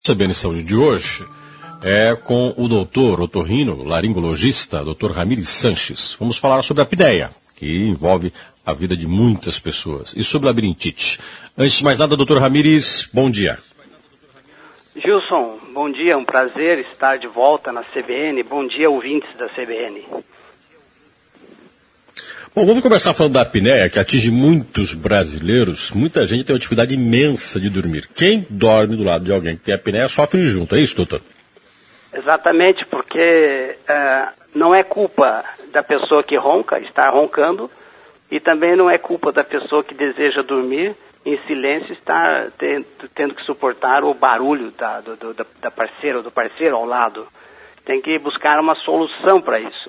CBN Saúde de hoje é com o doutor otorrino, laringologista, doutor Ramires Sanches. Vamos falar sobre a apneia, que envolve a vida de muitas pessoas, e sobre labirintite. Antes de mais nada, doutor Ramires, bom dia. Gilson, bom dia, um prazer estar de volta na CBN. Bom dia, ouvintes da CBN. Bom, vamos começar falando da apneia, que atinge muitos brasileiros. Muita gente tem uma dificuldade imensa de dormir. Quem dorme do lado de alguém que tem apneia sofre junto, é isso, doutor? Exatamente, porque não é culpa da pessoa que ronca, está roncando, e também não é culpa da pessoa que deseja dormir em silêncio, estar tendo que suportar o barulho da parceira ou do parceiro ao lado. Tem que buscar uma solução para isso.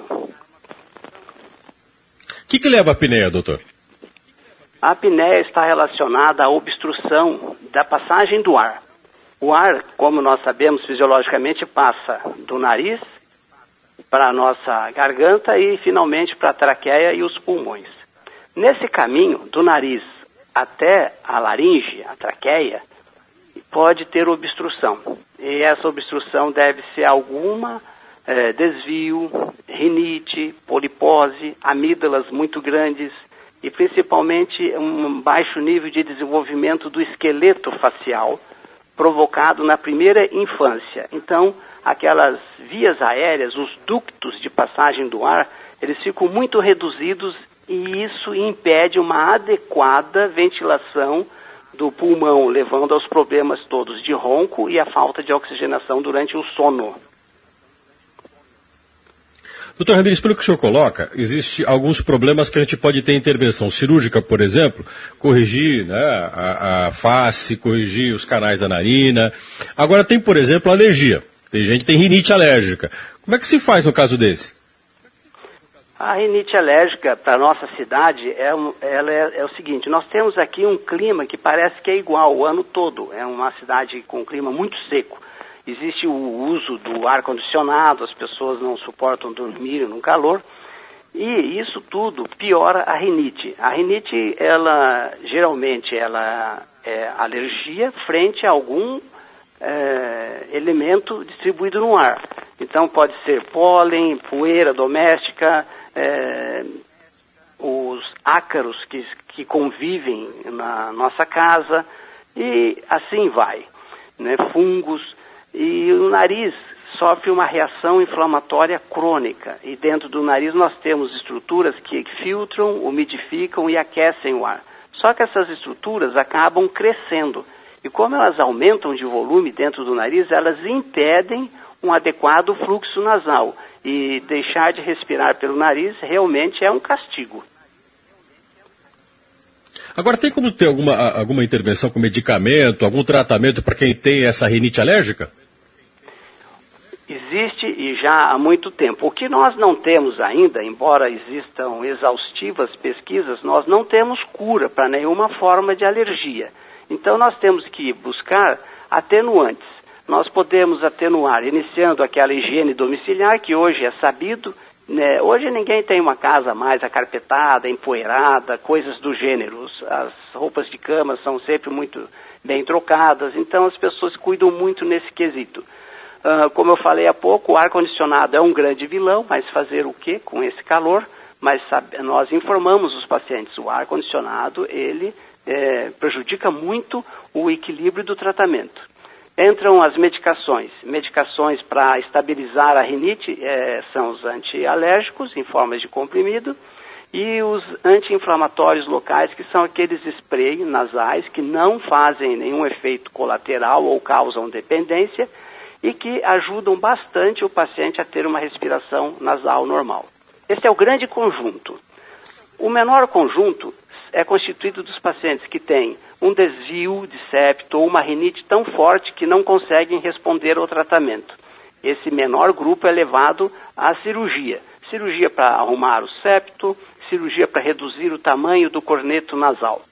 O que leva a apneia, doutor? A apneia está relacionada à obstrução da passagem do ar. O ar, como nós sabemos fisiologicamente, passa do nariz para a nossa garganta e finalmente para a traqueia e os pulmões. Nesse caminho, do nariz até a laringe, a traqueia, pode ter obstrução. E essa obstrução deve ser alguma desvio, rinite, polipose, amígdalas muito grandes e principalmente um baixo nível de desenvolvimento do esqueleto facial provocado na primeira infância. Então, aquelas vias aéreas, os ductos de passagem do ar, eles ficam muito reduzidos e isso impede uma adequada ventilação do pulmão, levando aos problemas todos de ronco e a falta de oxigenação durante o sono. Doutor Ramires, pelo que o senhor coloca, existem alguns problemas que a gente pode ter intervenção cirúrgica, por exemplo, corrigir a face, corrigir os canais da narina. Agora tem, por exemplo, alergia. Tem gente que tem rinite alérgica. Como é que se faz no caso desse? A rinite alérgica para a nossa cidade é o seguinte, nós temos aqui um clima que parece que é igual o ano todo. É uma cidade com um clima muito seco. Existe o uso do ar-condicionado, as pessoas não suportam dormir no calor, e isso tudo piora a rinite. A rinite, geralmente, ela é alergia frente a algum elemento distribuído no ar. Então pode ser pólen, poeira doméstica, os ácaros que convivem na nossa casa, e assim vai, né? Fungos. E o nariz sofre uma reação inflamatória crônica. E dentro do nariz nós temos estruturas que filtram, umidificam e aquecem o ar. Só que essas estruturas acabam crescendo. E como elas aumentam de volume dentro do nariz, elas impedem um adequado fluxo nasal. E deixar de respirar pelo nariz realmente é um castigo. Agora, tem como ter alguma intervenção com medicamento, algum tratamento para quem tem essa rinite alérgica? Existe e já há muito tempo. O que nós não temos ainda, embora existam exaustivas pesquisas, nós não temos cura para nenhuma forma de alergia. Então nós temos que buscar atenuantes. Nós podemos atenuar iniciando aquela higiene domiciliar, que hoje é sabido, né? Hoje ninguém tem uma casa mais acarpetada, empoeirada, coisas do gênero. As roupas de cama são sempre muito bem trocadas, então as pessoas cuidam muito nesse quesito. Como eu falei há pouco, o ar-condicionado é um grande vilão, mas fazer o quê com esse calor? Mas nós informamos os pacientes, o ar-condicionado, ele prejudica muito o equilíbrio do tratamento. Entram as medicações. Medicações para estabilizar a rinite são os antialérgicos, em formas de comprimido, e os anti-inflamatórios locais, que são aqueles spray nasais que não fazem nenhum efeito colateral ou causam dependência, e que ajudam bastante o paciente a ter uma respiração nasal normal. Esse é o grande conjunto. O menor conjunto é constituído dos pacientes que têm um desvio de septo ou uma rinite tão forte que não conseguem responder ao tratamento. Esse menor grupo é levado à cirurgia. Cirurgia para arrumar o septo, cirurgia para reduzir o tamanho do corneto nasal.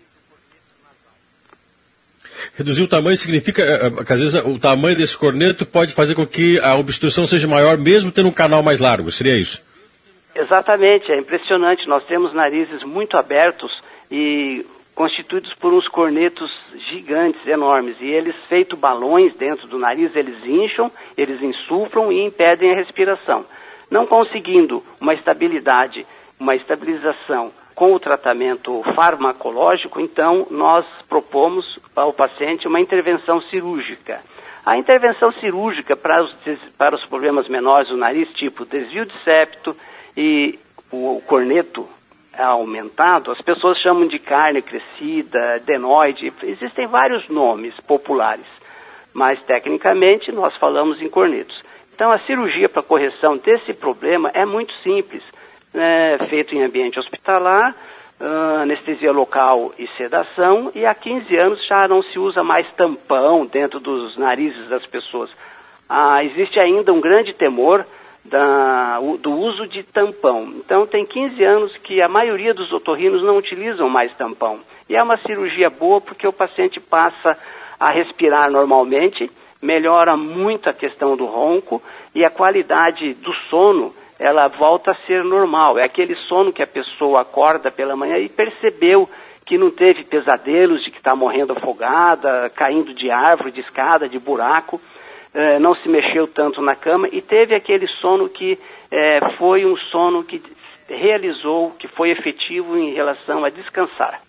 Reduzir o tamanho significa que às vezes o tamanho desse corneto pode fazer com que a obstrução seja maior, mesmo tendo um canal mais largo, seria isso? Exatamente, é impressionante. Nós temos narizes muito abertos e constituídos por uns cornetos gigantes, enormes, e eles, feito balões dentro do nariz, eles incham, eles insuflam e impedem a respiração. Não conseguindo uma estabilização com o tratamento farmacológico, então nós propomos ao paciente uma intervenção cirúrgica. A intervenção cirúrgica para os problemas menores do nariz, tipo desvio de septo e o corneto aumentado, as pessoas chamam de carne crescida, adenoide, existem vários nomes populares, mas tecnicamente nós falamos em cornetos. Então a cirurgia para correção desse problema é muito simples, feito em ambiente hospitalar, anestesia local e sedação, e há 15 anos já não se usa mais tampão dentro dos narizes das pessoas. Existe ainda um grande temor do uso de tampão. Então tem 15 anos que a maioria dos otorrinos não utilizam mais tampão. E é uma cirurgia boa porque o paciente passa a respirar normalmente, melhora muito a questão do ronco e a qualidade do sono, ela volta a ser normal. É aquele sono que a pessoa acorda pela manhã e percebeu que não teve pesadelos de que está morrendo afogada, caindo de árvore, de escada, de buraco, não se mexeu tanto na cama e teve aquele sono que foi um sono que realizou, que foi efetivo em relação a descansar.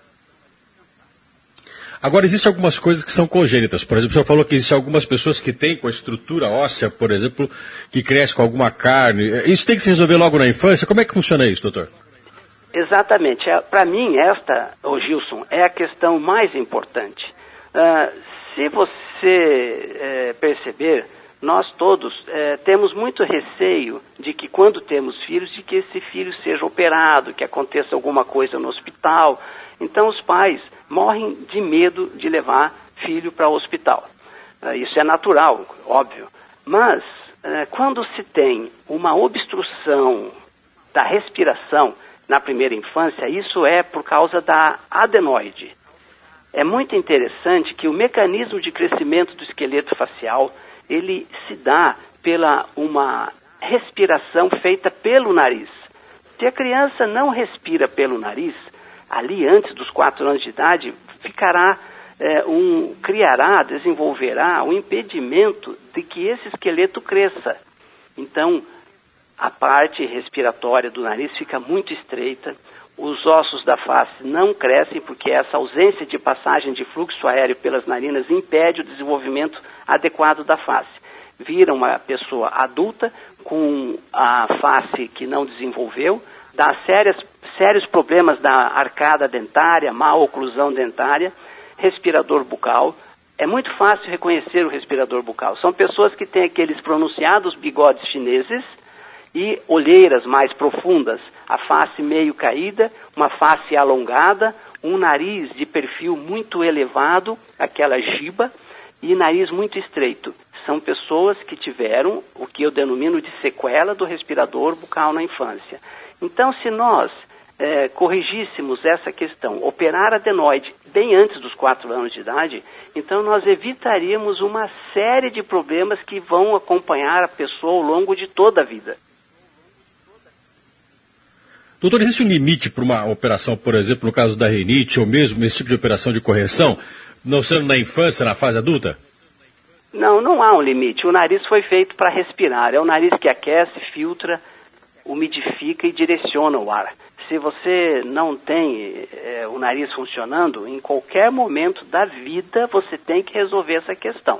Agora, existem algumas coisas que são congênitas. Por exemplo, o senhor falou que existem algumas pessoas que têm com a estrutura óssea, por exemplo, que cresce com alguma carne. Isso tem que se resolver logo na infância? Como é que funciona isso, doutor? Exatamente. Para mim, Gilson, é a questão mais importante. Se você perceber, nós todos temos muito receio de que quando temos filhos, de que esse filho seja operado, que aconteça alguma coisa no hospital. Então os pais morrem de medo de levar filho para o hospital. Isso é natural, óbvio. Mas quando se tem uma obstrução da respiração na primeira infância, isso é por causa da adenoide. É muito interessante que o mecanismo de crescimento do esqueleto facial, ele se dá pela uma respiração feita pelo nariz. Se a criança não respira pelo nariz, ali antes dos 4 anos de idade, desenvolverá um impedimento de que esse esqueleto cresça. Então, a parte respiratória do nariz fica muito estreita, os ossos da face não crescem porque essa ausência de passagem de fluxo aéreo pelas narinas impede o desenvolvimento adequado da face. Vira uma pessoa adulta com a face que não desenvolveu, dá sérios problemas da arcada dentária, má oclusão dentária, respirador bucal. É muito fácil reconhecer o respirador bucal. São pessoas que têm aqueles pronunciados bigodes chineses e olheiras mais profundas, a face meio caída, uma face alongada, um nariz de perfil muito elevado, aquela giba, e nariz muito estreito. São pessoas que tiveram o que eu denomino de sequela do respirador bucal na infância. Então, se nós corrigíssemos essa questão, operar a adenoide bem antes dos 4 anos de idade, então nós evitaríamos uma série de problemas que vão acompanhar a pessoa ao longo de toda a vida. Doutor, existe um limite para uma operação, por exemplo, no caso da rinite, ou mesmo esse tipo de operação de correção, não sendo na infância, na fase adulta? Não há um limite. O nariz foi feito para respirar. É o nariz que aquece, filtra, umidifica e direciona o ar. Se você não tem o nariz funcionando, em qualquer momento da vida você tem que resolver essa questão.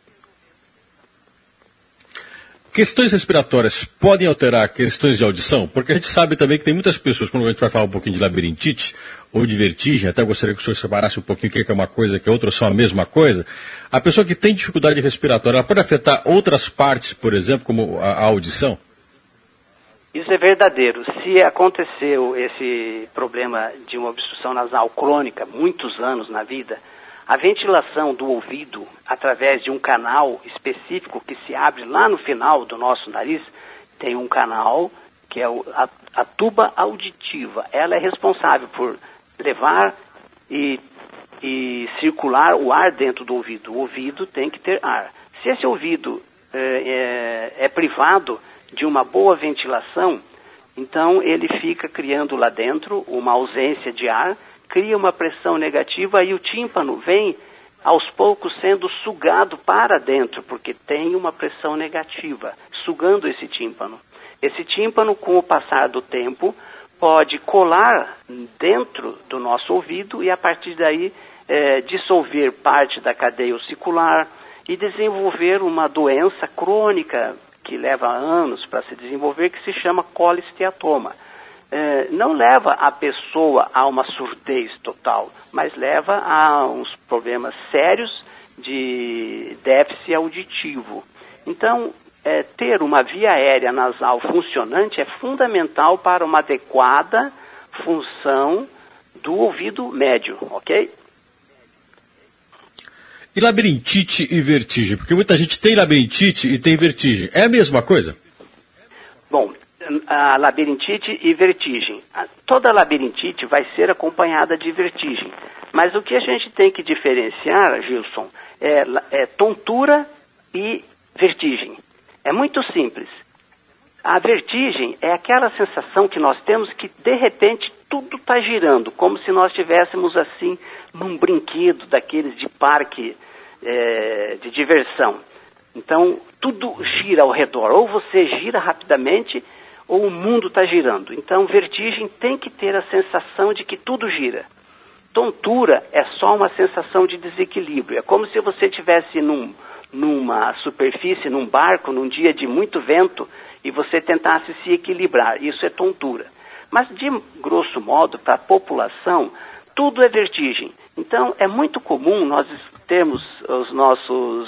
Questões respiratórias podem alterar questões de audição? Porque a gente sabe também que tem muitas pessoas, quando a gente vai falar um pouquinho de labirintite ou de vertigem, até gostaria que o senhor separasse um pouquinho o que é uma coisa, que é outra, ou são a mesma coisa. A pessoa que tem dificuldade respiratória, ela pode afetar outras partes, por exemplo, como a audição? Isso é verdadeiro. Se aconteceu esse problema de uma obstrução nasal crônica, muitos anos na vida, a ventilação do ouvido, através de um canal específico que se abre lá no final do nosso nariz, tem um canal que é a tuba auditiva. Ela é responsável por levar e circular o ar dentro do ouvido. O ouvido tem que ter ar. Se esse ouvido é privado de uma boa ventilação, então ele fica criando lá dentro uma ausência de ar, cria uma pressão negativa e o tímpano vem aos poucos sendo sugado para dentro, porque tem uma pressão negativa, sugando esse tímpano. Esse tímpano, com o passar do tempo, pode colar dentro do nosso ouvido e, a partir daí, dissolver parte da cadeia ossicular e desenvolver uma doença crônica que leva anos para se desenvolver, que se chama colisteatoma. Não leva a pessoa a uma surdez total, mas leva a uns problemas sérios de déficit auditivo. Então, ter uma via aérea nasal funcionante é fundamental para uma adequada função do ouvido médio, ok? E labirintite e vertigem? Porque muita gente tem labirintite e tem vertigem. É a mesma coisa? Bom, a labirintite e vertigem. Toda labirintite vai ser acompanhada de vertigem. Mas o que a gente tem que diferenciar, Gilson, é tontura e vertigem. É muito simples. A vertigem é aquela sensação que nós temos que, de repente, tudo está girando, como se nós estivéssemos assim num brinquedo daqueles de parque de diversão. Então, tudo gira ao redor. Ou você gira rapidamente, ou o mundo está girando. Então, vertigem tem que ter a sensação de que tudo gira. Tontura é só uma sensação de desequilíbrio. É como se você estivesse numa superfície, num barco, num dia de muito vento, e você tentasse se equilibrar. Isso é tontura. Mas, de grosso modo, para a população, tudo é vertigem. Então, é muito comum nós termos os nossos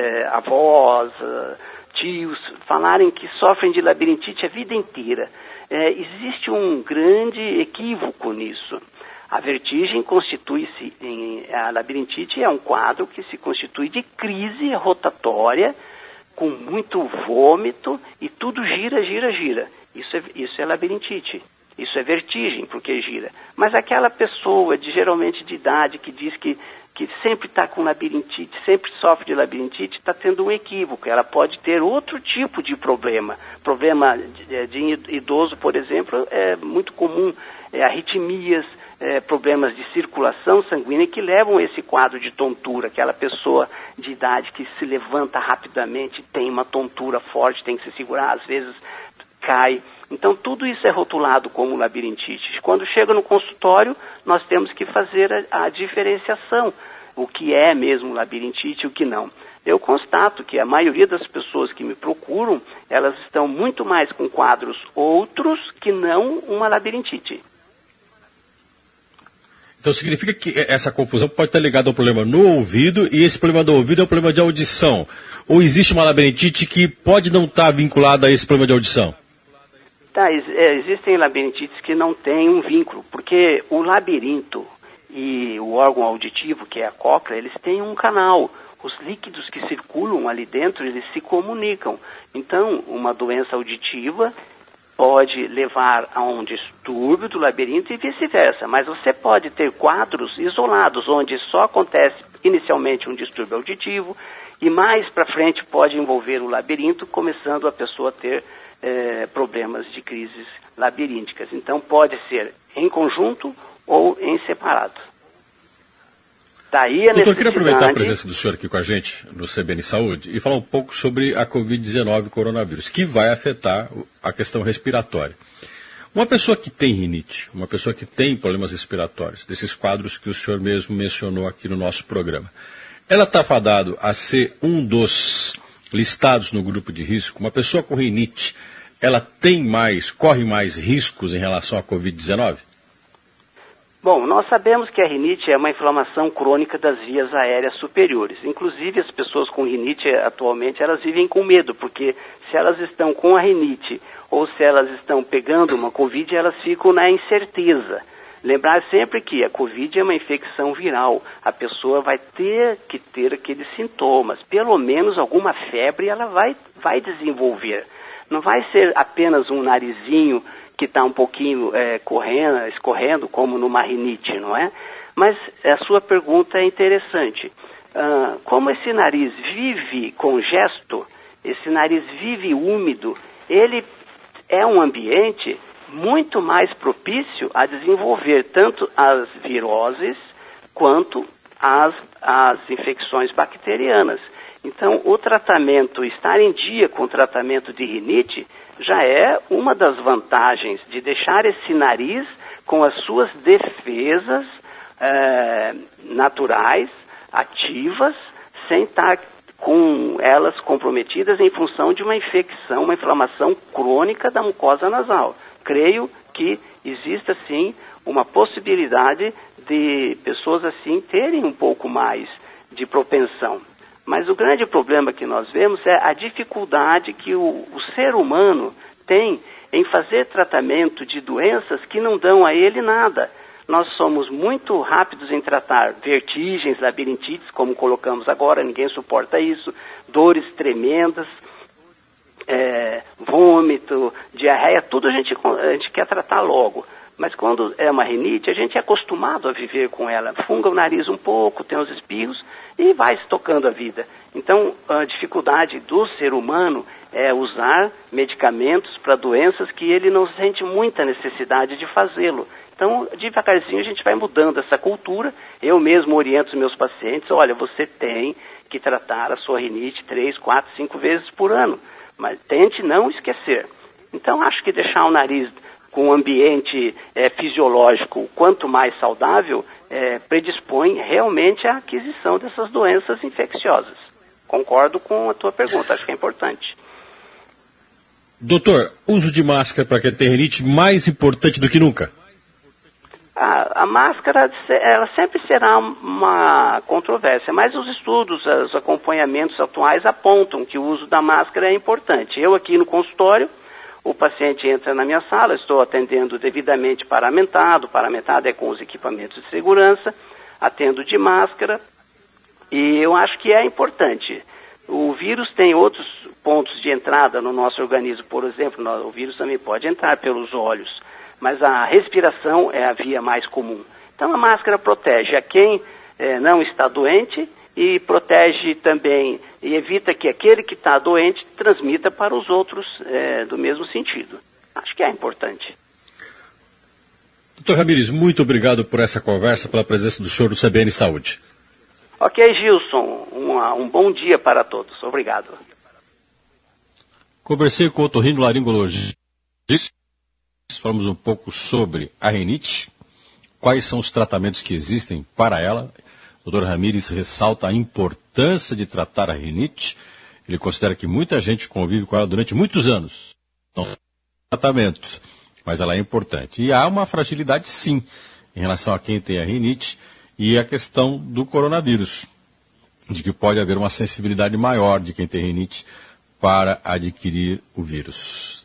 avós, tios, falarem que sofrem de labirintite a vida inteira. Existe um grande equívoco nisso. A vertigem constitui-se, a labirintite é um quadro que se constitui de crise rotatória, com muito vômito, e tudo gira, gira, gira. Isso é labirintite. Isso é vertigem, porque gira. Mas aquela pessoa, geralmente de idade, que diz que sempre está com labirintite, sempre sofre de labirintite, está tendo um equívoco. Ela pode ter outro tipo de problema. Problema de idoso, por exemplo, é muito comum. Arritmias, problemas de circulação sanguínea que levam a esse quadro de tontura. Aquela pessoa de idade que se levanta rapidamente, tem uma tontura forte, tem que se segurar, às vezes cai. Então, tudo isso é rotulado como labirintite. Quando chega no consultório, nós temos que fazer a diferenciação. O que é mesmo labirintite e o que não. Eu constato que a maioria das pessoas que me procuram, elas estão muito mais com quadros outros que não uma labirintite. Então significa que essa confusão pode estar ligada ao problema no ouvido, e esse problema do ouvido é um problema de audição. Ou existe uma labirintite que pode não estar vinculada a esse problema de audição? Existem labirintites que não têm um vínculo, porque o labirinto e o órgão auditivo, que é a cóclea, eles têm um canal. Os líquidos que circulam ali dentro, eles se comunicam. Então, uma doença auditiva pode levar a um distúrbio do labirinto e vice-versa, mas você pode ter quadros isolados, onde só acontece inicialmente um distúrbio auditivo e mais para frente pode envolver o labirinto, começando a pessoa a ter problemas de crises labirínticas. Então pode ser em conjunto ou em separado. Daí a Doutor, eu queria aproveitar a presença do senhor aqui com a gente no CBN Saúde e falar um pouco sobre a Covid-19, coronavírus, que vai afetar a questão respiratória. Uma pessoa que tem rinite, uma pessoa que tem problemas respiratórios, desses quadros que o senhor mesmo mencionou aqui no nosso programa, ela está fadada a ser um dos listados no grupo de risco? Uma pessoa com rinite, ela corre mais riscos em relação à Covid-19? Bom, nós sabemos que a rinite é uma inflamação crônica das vias aéreas superiores. Inclusive, as pessoas com rinite atualmente, elas vivem com medo, porque se elas estão com a rinite ou se elas estão pegando uma Covid, elas ficam na incerteza. Lembrar sempre que a Covid é uma infecção viral. A pessoa vai ter que ter aqueles sintomas. Pelo menos alguma febre ela vai desenvolver. Não vai ser apenas um narizinho que está um pouquinho escorrendo, como numa rinite, não é? Mas a sua pergunta é interessante. Como esse nariz vive congesto, esse nariz vive úmido, ele é um ambiente muito mais propício a desenvolver tanto as viroses quanto as infecções bacterianas. Então, o tratamento, estar em dia com o tratamento de rinite, já é uma das vantagens de deixar esse nariz com as suas defesas naturais, ativas, sem estar com elas comprometidas em função de uma infecção, uma inflamação crônica da mucosa nasal. Creio que exista, sim, uma possibilidade de pessoas assim terem um pouco mais de propensão. Mas o grande problema que nós vemos é a dificuldade que o ser humano tem em fazer tratamento de doenças que não dão a ele nada. Nós somos muito rápidos em tratar vertigens, labirintites, como colocamos agora, ninguém suporta isso, dores tremendas, vômito, diarreia, tudo a gente quer tratar logo. Mas quando é uma rinite, a gente é acostumado a viver com ela. Funga o nariz um pouco, tem os espirros e vai se tocando a vida. Então, a dificuldade do ser humano é usar medicamentos para doenças que ele não sente muita necessidade de fazê-lo. Então, devagarzinho a gente vai mudando essa cultura. Eu mesmo oriento os meus pacientes, olha, você tem que tratar a sua rinite 3, 4, 5 vezes por ano. Mas tente não esquecer. Então, acho que deixar o nariz com um ambiente fisiológico quanto mais saudável, predispõe realmente à aquisição dessas doenças infecciosas. Concordo com a tua pergunta, acho que é importante. Doutor, uso de máscara para quem tem rinite mais importante do que nunca? A máscara, ela sempre será uma controvérsia, mas os estudos, os acompanhamentos atuais apontam que o uso da máscara é importante. Eu aqui no consultório, o paciente entra na minha sala, estou atendendo devidamente paramentado é com os equipamentos de segurança, atendo de máscara, e eu acho que é importante. O vírus tem outros pontos de entrada no nosso organismo, por exemplo, o vírus também pode entrar pelos olhos, mas a respiração é a via mais comum. Então a máscara protege a quem não está doente e protege também e evita que aquele que está doente transmita para os outros do mesmo sentido. Acho que é importante. Doutor Ramires, muito obrigado por essa conversa, pela presença do senhor do CBN Saúde. Ok, Gilson, um bom dia para todos. Obrigado. Conversei com o otorrinolaringologista, falamos um pouco sobre a rinite, quais são os tratamentos que existem para ela. O Dr. Ramires ressalta a importância de tratar a rinite. Ele considera que muita gente convive com ela durante muitos anos. Não tratamentos, mas ela é importante. E há uma fragilidade, sim, em relação a quem tem a rinite e a questão do coronavírus, de que pode haver uma sensibilidade maior de quem tem rinite para adquirir o vírus.